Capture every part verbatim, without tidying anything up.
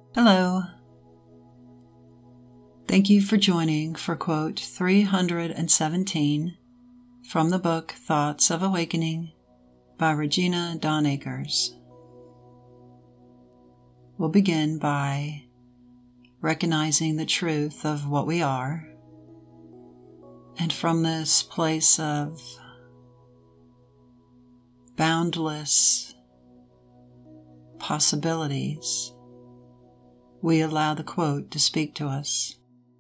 Hello. Thank you for joining for quote three hundred seventeen from the book Thoughts of Awakening by Regina Dawn Akers. We'll begin by recognizing the truth of what we are, and from this place of boundless possibilities, we allow the quote to speak to us.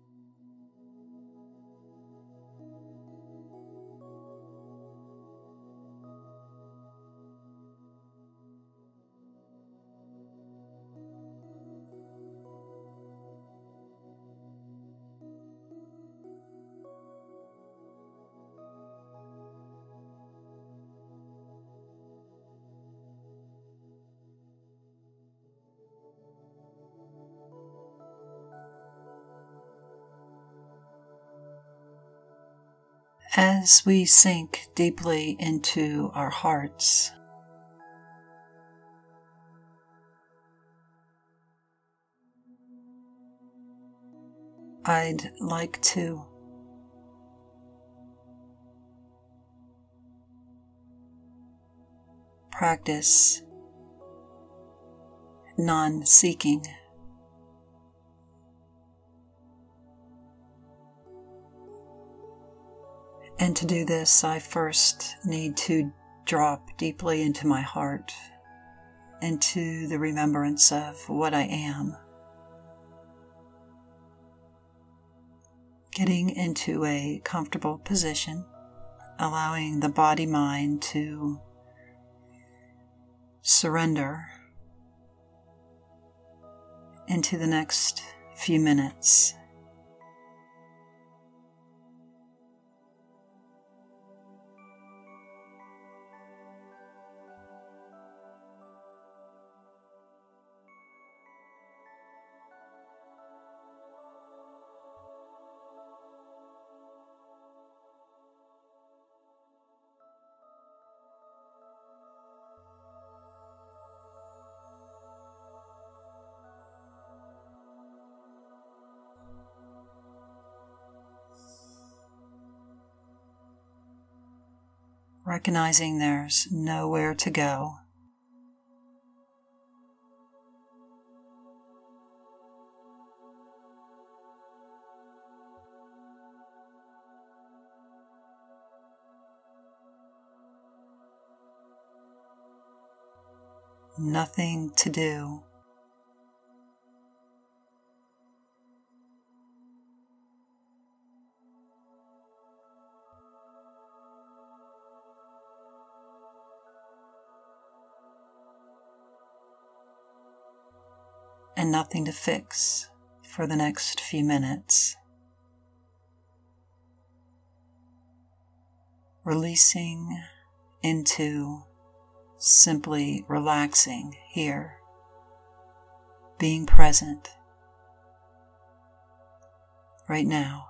As we sink deeply into our hearts, I'd like to practice non-seeking. And to do this, I first need to drop deeply into my heart, into the remembrance of what I am. Getting into a comfortable position, allowing the body-mind to surrender into the next few minutes. Recognizing there's nowhere to go. Nothing to do. And nothing to fix for the next few minutes. Releasing into simply relaxing here, being present right now.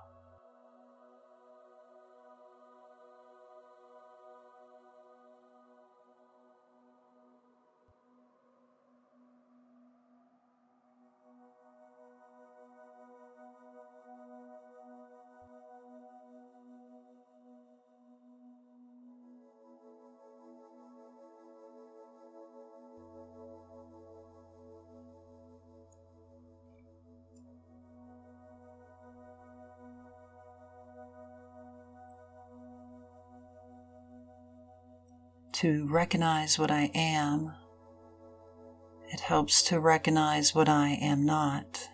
To recognize what I am, it helps to recognize what I am not.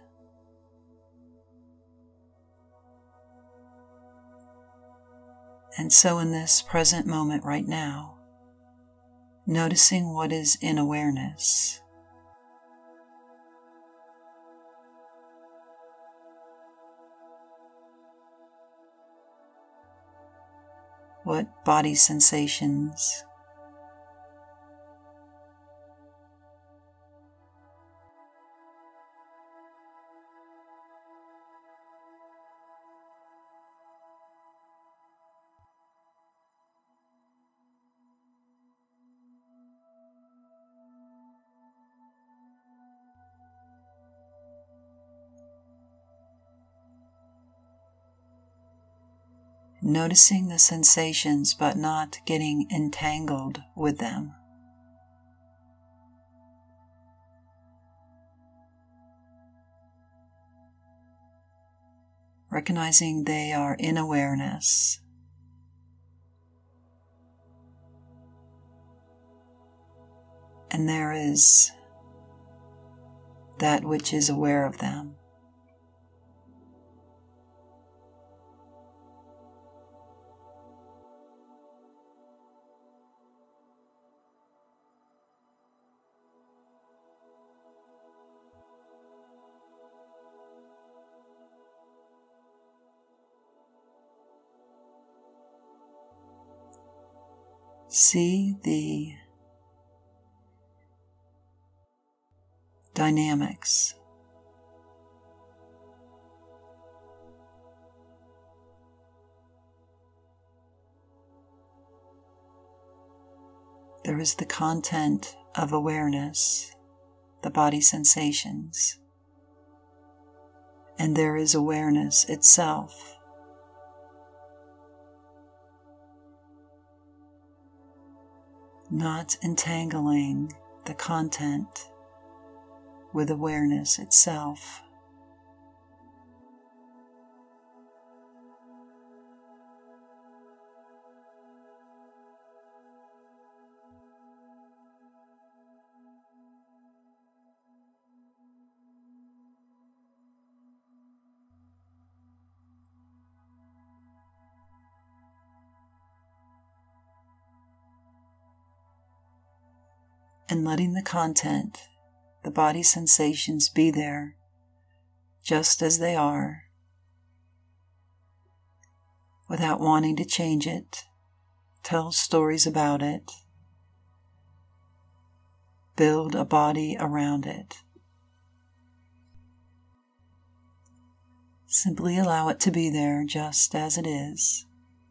And so in this present moment right now, noticing what is in awareness. What body sensations, Noticing the sensations but not getting entangled with them. Recognizing they are in awareness. And there is that which is aware of them. See the dynamics. There is the content of awareness, the body sensations, and there is awareness itself. Not entangling the content with awareness itself. And letting the content, the body sensations be there just as they are, without wanting to change it, tell stories about it, build a body around it. Simply allow it to be there just as it is.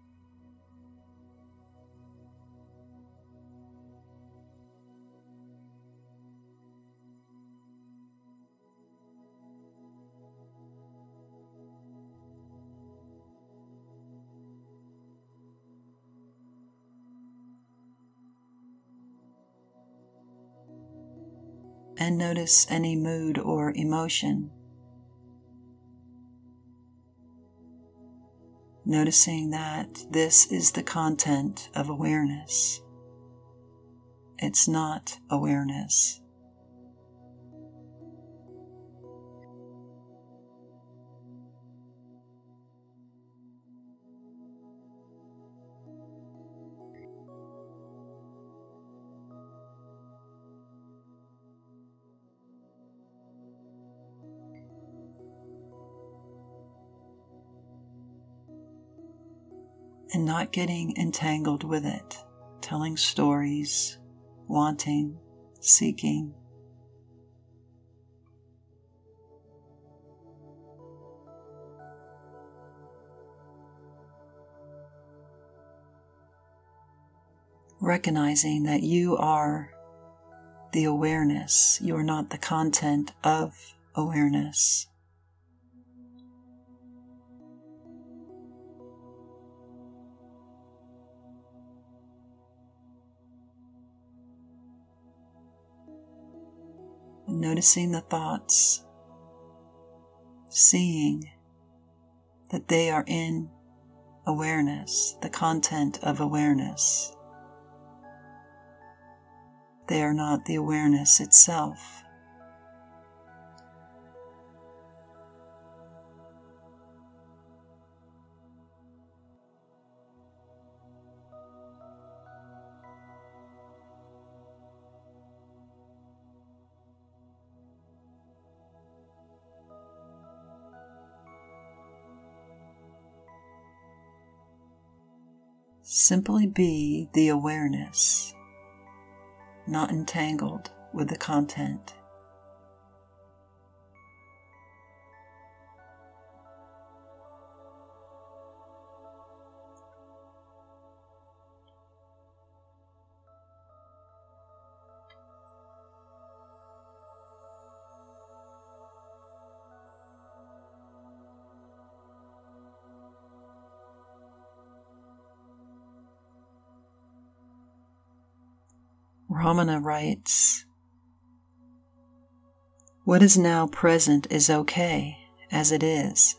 And notice any mood or emotion. Noticing that this is the content of awareness. It's not awareness. And not getting entangled with it, telling stories, wanting, seeking. Recognizing that you are the awareness, you are not the content of awareness. Noticing the thoughts, seeing that they are in awareness, the content of awareness. They are not the awareness itself. Simply be the awareness, not entangled with the content. Ramana writes, "What is now present is okay as it is.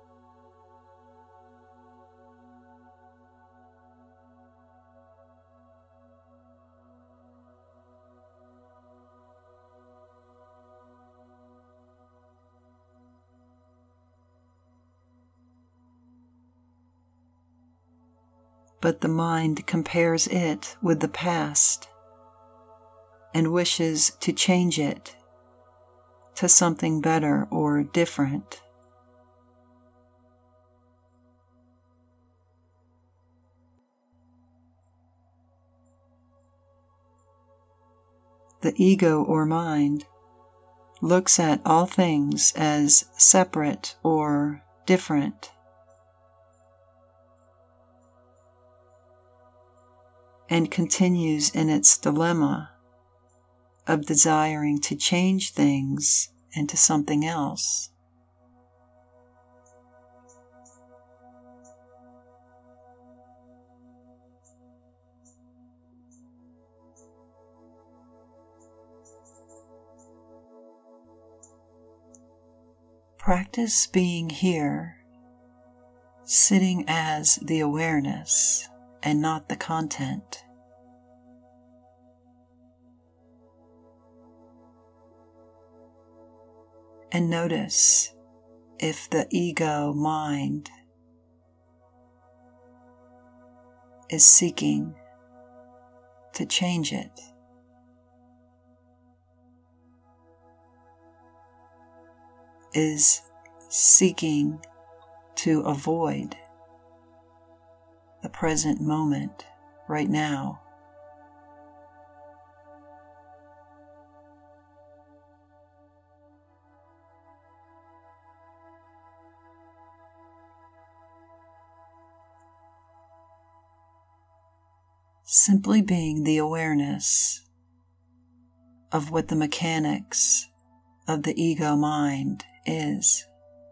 But the mind compares it with the past and wishes to change it to something better or different. The ego or mind looks at all things as separate or different, and continues in its dilemma of desiring to change things into something else. Practice being here, sitting as the awareness and not the content. And notice if the ego mind is seeking to change it. Is seeking to avoid the present moment right now. Simply being the awareness of what the mechanics of the ego mind is.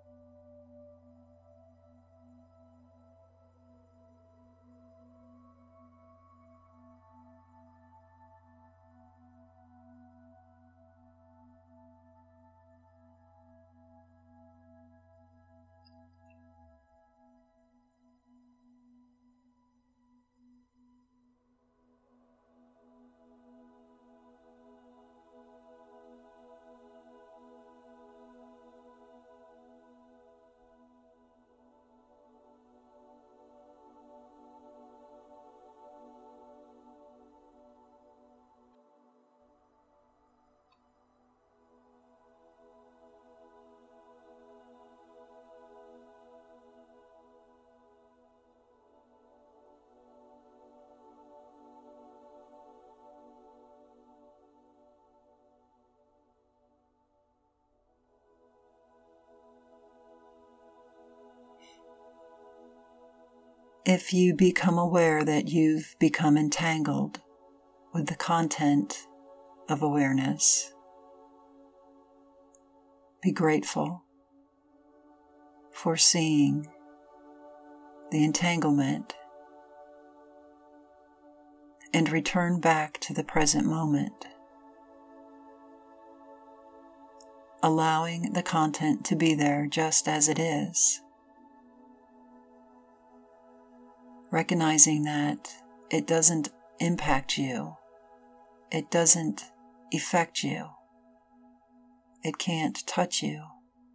If you become aware that you've become entangled with the content of awareness, be grateful for seeing the entanglement and return back to the present moment, allowing the content to be there just as it is. Recognizing that it doesn't impact you, it doesn't affect you, it can't touch you.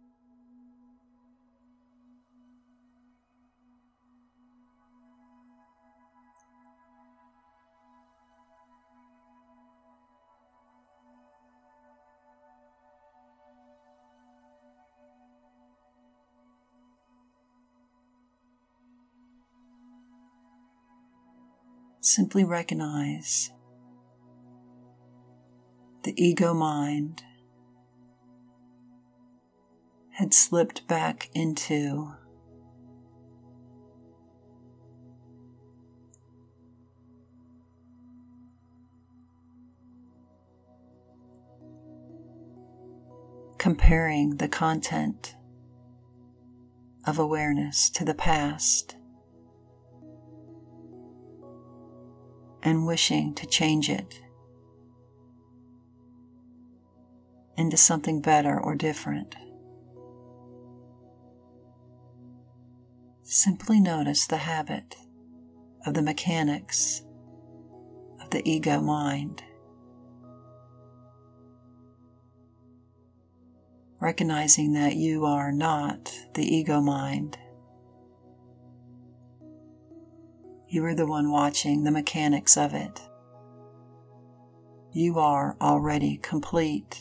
Simply recognize the ego mind had slipped back into comparing the content of awareness to the past and wishing to change it into something better or different. Simply notice the habit of the mechanics of the ego mind. Recognizing that you are not the ego mind. You are the one watching the mechanics of it. You are already complete.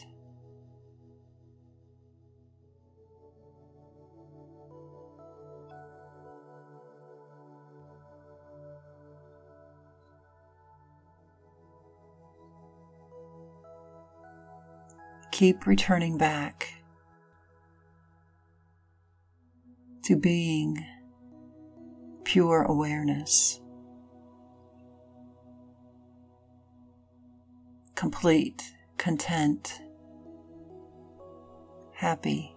Keep returning back to being pure awareness, complete, content, happy.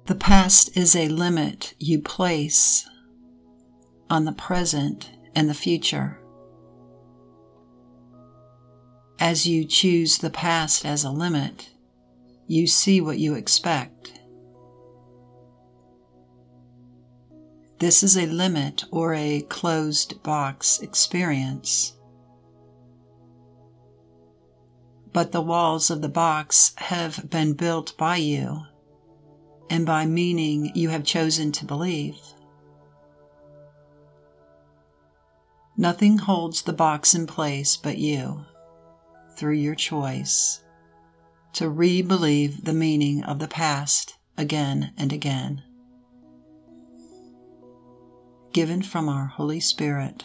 The past is a limit you place on the present and the future. As you choose the past as a limit, you see what you expect. This is a limit or a closed box experience. But the walls of the box have been built by you and by meaning you have chosen to believe. Nothing holds the box in place but you, through your choice, to re-believe the meaning of the past again and again. Given from our Holy Spirit.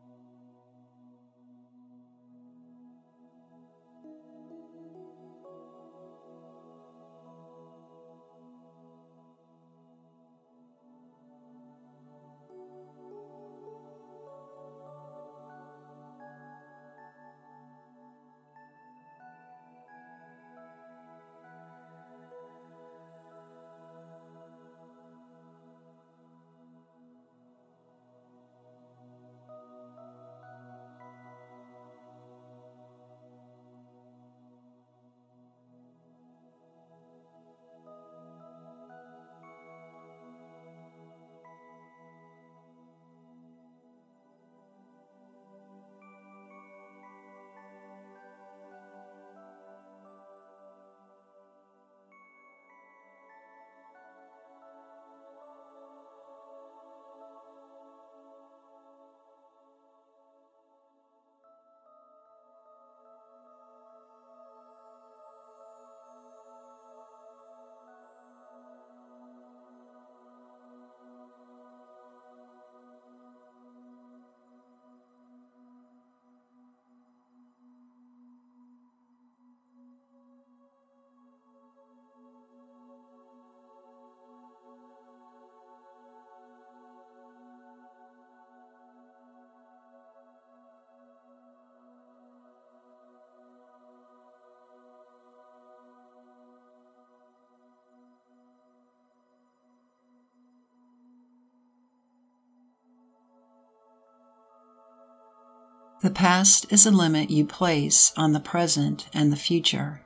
The past is a limit you place on the present and the future.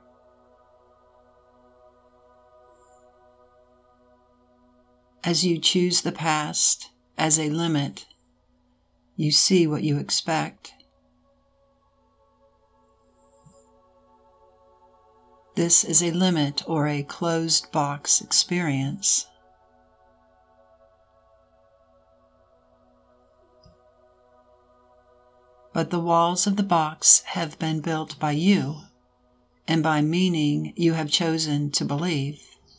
As you choose the past as a limit, you see what you expect. This is a limit or a closed box experience. But the walls of the box have been built by you and by meaning you have chosen to believe.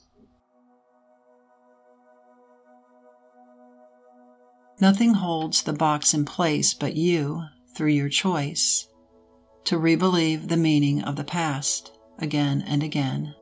Nothing holds the box in place but you, through your choice, to re-believe the meaning of the past again and again.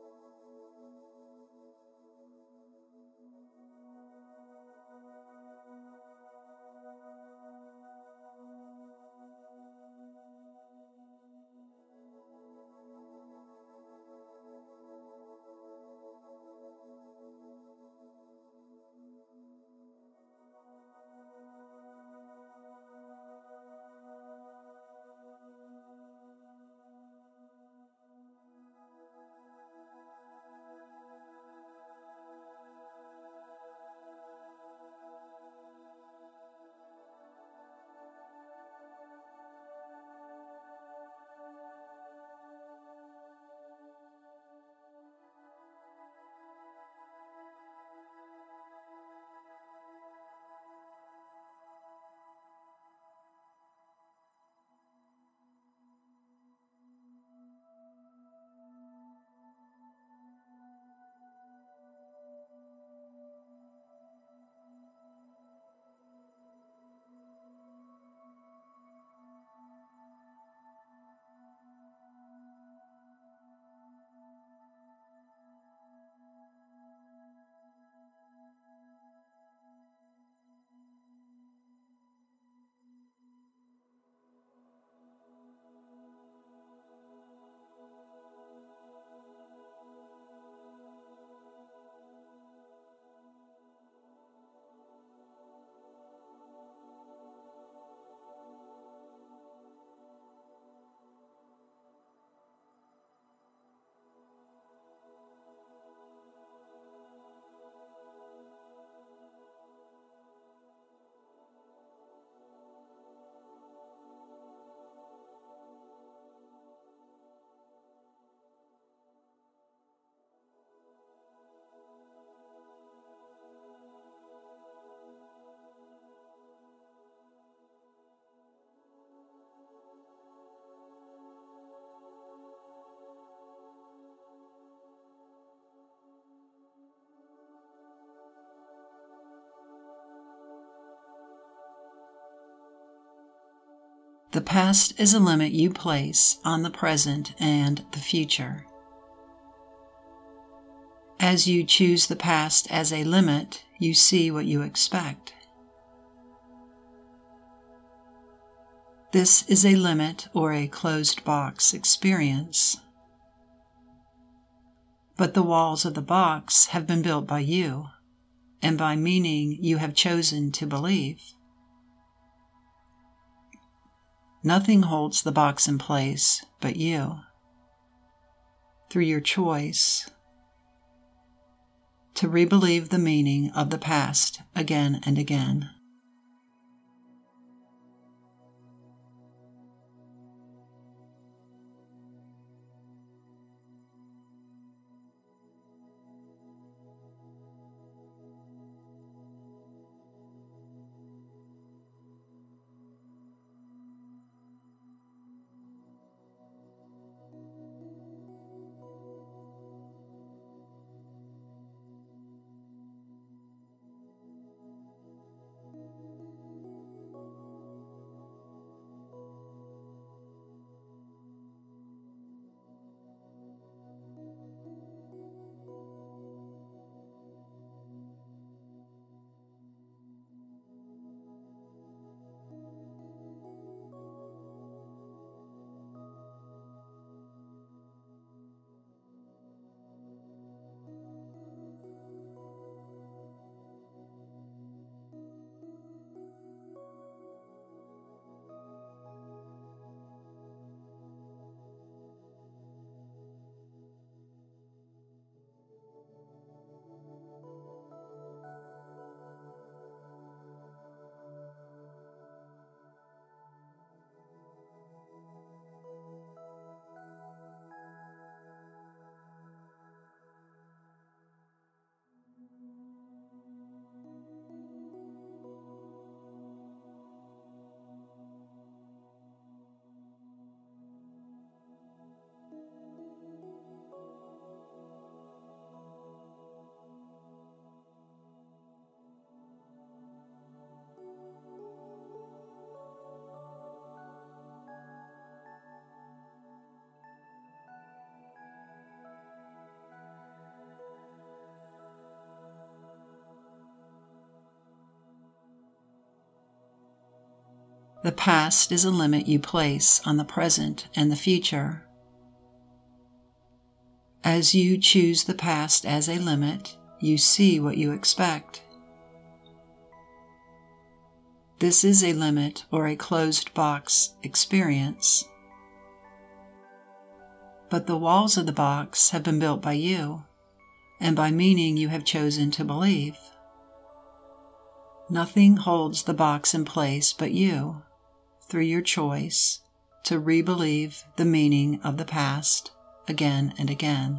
The past is a limit you place on the present and the future. As you choose the past as a limit, you see what you expect. This is a limit or a closed box experience. But the walls of the box have been built by you, and by meaning you have chosen to believe. Nothing holds the box in place but you, through your choice to rebelieve the meaning of the past again and again. The past is a limit you place on the present and the future. As you choose the past as a limit, you see what you expect. This is a limit or a closed box experience. But the walls of the box have been built by you, and by meaning you have chosen to believe. Nothing holds the box in place but you, through your choice to rebelieve the meaning of the past again and again.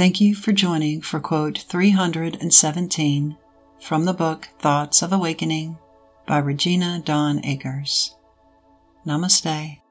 Thank you for joining for quote three hundred seventeen from the book Thoughts of Awakening by Regina Dawn Akers. Namaste.